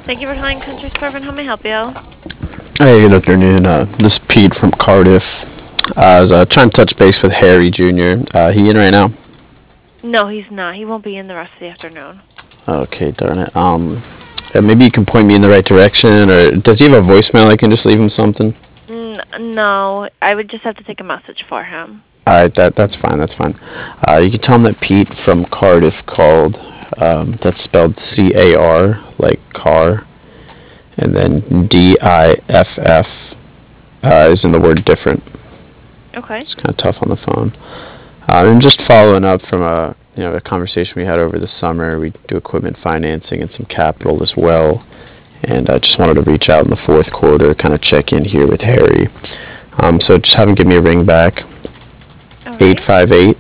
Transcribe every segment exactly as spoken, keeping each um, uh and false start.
Thank you for calling Country Suburban. How may I help you? Hey, good afternoon. Uh, this is Pete from Cardiff. Uh, I was uh, trying to touch base with Harry Junior Uh, he in right now? No, he's not. He won't be in the rest of the afternoon. Okay, darn it. Um, uh, maybe you can point me in the right direction, or does he have a voicemail? I can just leave him something. N- no, I would just have to take a message for him. All right, that that's fine. That's fine. Uh, you can tell him that Pete from Cardiff called. Um, that's spelled C A R, like car, and then D I F F uh, is in the word different. Okay. It's kind of tough on the phone. Uh, and just following up from a you know a conversation we had over the summer, we do equipment financing and some capital as well. And I just wanted to reach out in the fourth quarter, kind of check in here with Harry. Um, so just have him give me a ring back. All right. eight five eight,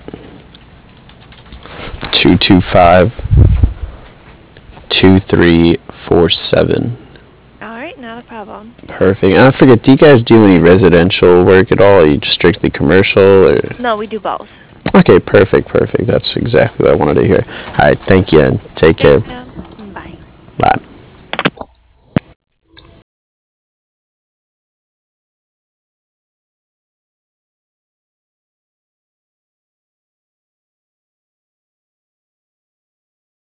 two two five, two three four seven. All right, not a problem. Perfect. And I forget, do you guys do any residential work at all? Are you just strictly commercial? Or? No, we do both. Okay, perfect, perfect. That's exactly what I wanted to hear. All right, thank you, and take care. Thank you.